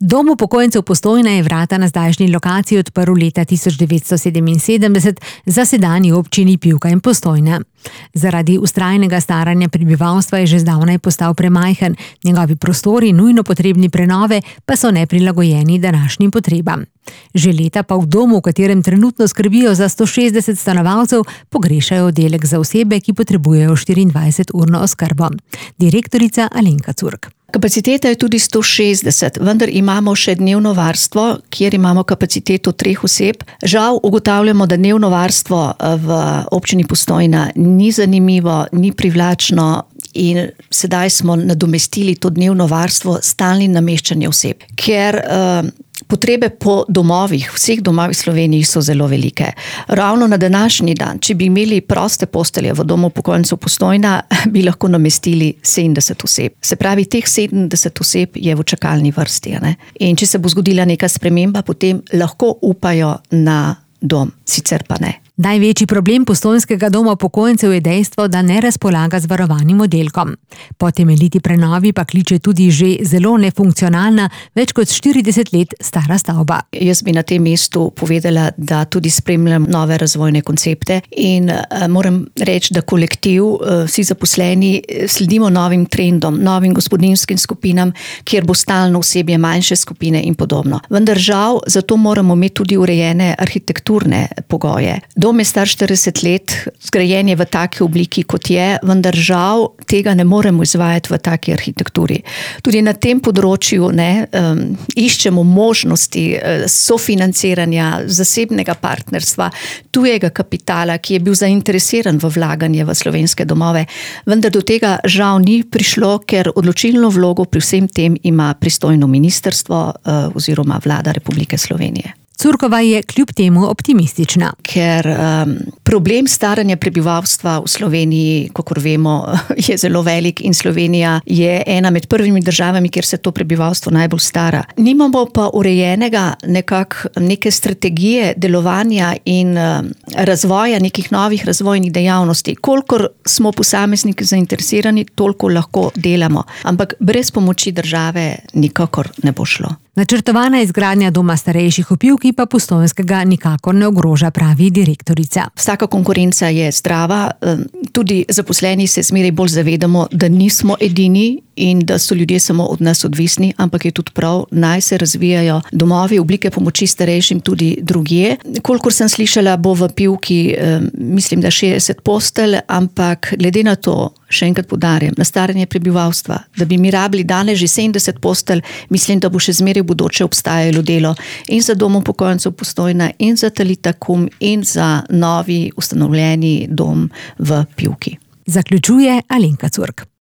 Dom upokojencev Postojna je vrata na zdajšnji lokaciji odprl leta 1977 za sedanji občini Pivka in Postojna. Zaradi vztrajnega staranja prebivalstva je že zdavnaj postal premajhen, njegovi prostori, nujno potrebni prenove, pa so neprilagojeni današnjim potrebam. Že leta pa v domu, v katerem trenutno skrbijo za 160 stanovalcev, pogrešajo oddelek za osebe, ki potrebujejo 24-urno oskrbo. Direktorica Alenka Curk. Kapaciteta je tudi 160, vendar imamo še dnevno varstvo, kjer imamo kapaciteto 3 oseb. Žal ugotavljamo, da dnevno varstvo v občini Postojna ni zanimivo, ni privlačno in sedaj smo nadomestili to dnevno varstvo s stalnim nameščanjem oseb, ker potrebe po domovih, vseh domovih v Sloveniji so zelo velike. Ravno na današnji dan, če bi imeli proste postelje v domu upokojencev Postojna, bi lahko namestili 70 oseb. Se pravi, teh 70 oseb je v čakalni vrsti. Ne? In če se bo zgodila neka sprememba, potem lahko upajo na dom, sicer pa ne. Največji problem postojnskega doma upokojencev je dejstvo, da ne razpolaga z varovanim oddelkom. Po temeljiti prenovi pa kliče tudi že zelo nefunkcionalna, več kot 40 let stara stavba. Jaz bi na tem mestu povedala, da tudi spremljam nove razvojne koncepte in moram reči, da kolektiv, vsi zaposleni sledimo novim trendom, novim gospodinjskim skupinam, kjer bo stalno osebje, manjše skupine in podobno. Vendar žal, zato moramo imeti tudi urejene arhitekturne pogoje. Dom je star 40 let, zgrajen je v taki obliki, kot je, vendar žal tega ne moremo izvajati v taki arhitekturi. Tudi na tem področju iščemo možnosti sofinanciranja, zasebnega partnerstva, tujega kapitala, ki je bil zainteresiran v vlaganje v slovenske domove. Vendar do tega žal ni prišlo, ker odločilno vlogo pri vsem tem ima pristojno ministrstvo oziroma vlada Republike Slovenije. Curkova je kljub temu optimistična. Ker problem staranja prebivalstva v Sloveniji, kakor vemo, je zelo velik in Slovenija je ena med prvimi državami, kjer se to prebivalstvo najbolj stara. Nimamo pa urejenega neke strategije delovanja in razvoja nekih novih razvojnih dejavnosti. Kolikor smo posamezniki zainteresirani, toliko lahko delamo. Ampak brez pomoči države nikakor ne bo šlo. Načrtovana izgradnja doma starejših v Pivki pa Postojnskega nikakor ne ogroža, pravi direktorica. Vsaka konkurenca je zdrava, tudi zaposleni se zmeraj bolj zavedamo, da nismo edini in da so ljudje samo od nas odvisni, ampak je tudi prav, naj se razvijajo domovi, oblike pomoči starejšim tudi drugje. Kolikor sem slišala, bo v Pivki, mislim, da 60 postelj, ampak glede na to, še enkrat poudarjam, na staranje prebivalstva, da bi mi rabili danes že 70 postelj, mislim, da bo še zmeraj v bodoče obstajalo delo in za dom upokojencev Postojna in za Talita Kum in za novi ustanovljeni dom v Pivki. Zaključuje Alenka Curk.